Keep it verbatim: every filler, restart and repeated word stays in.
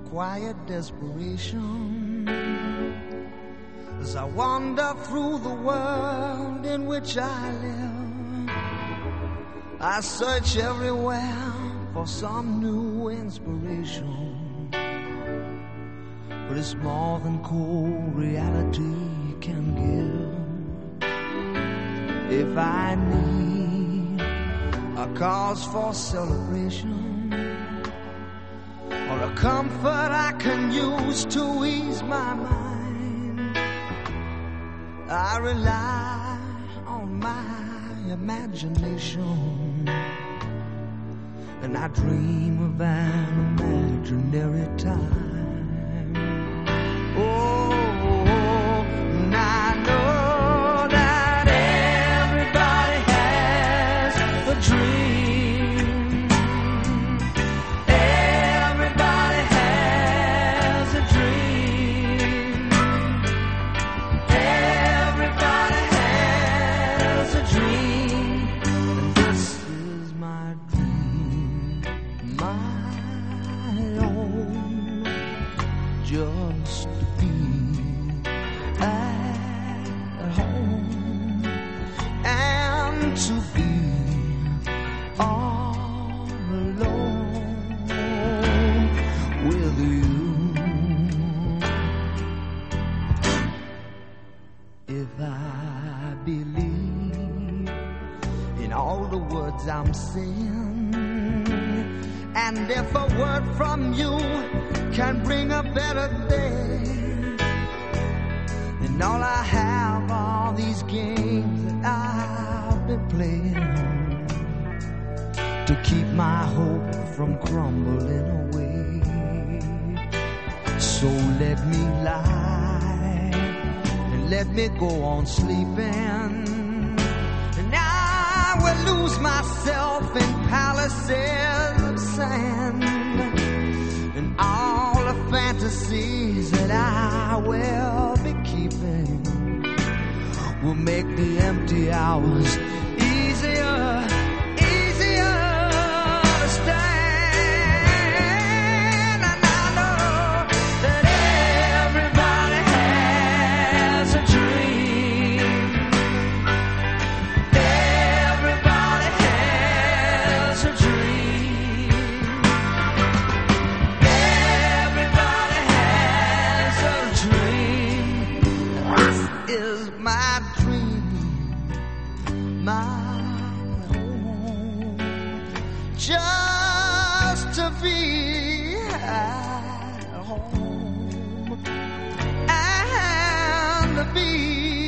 quiet desperation as I wander through the world in which I live. I search everywhere for some new inspiration, but it's more than cold reality can give. If I need a cause for celebration or a comfort I can use to ease my mind, I rely on my imagination, and I dream of an imaginary time. Oh, and I know that everybody has a dream. Everybody has a dream. Everybody has a dream. And this is my dream, my own, just to be at home and to be all alone with you. If I believe in all the words I'm saying, and if a word from you can bring a better day, then all I have are these games that I've been playing to keep my hope from crumbling away. So let me lie and let me go on sleeping, and I will lose myself in palaces of sand, and all the fantasies that I will be keeping will make the empty hours easier, easier to stand. And I know that everybody has a dream. Everybody has a dream. Everybody has a dream. This is my dream, my home, just to be at home and to be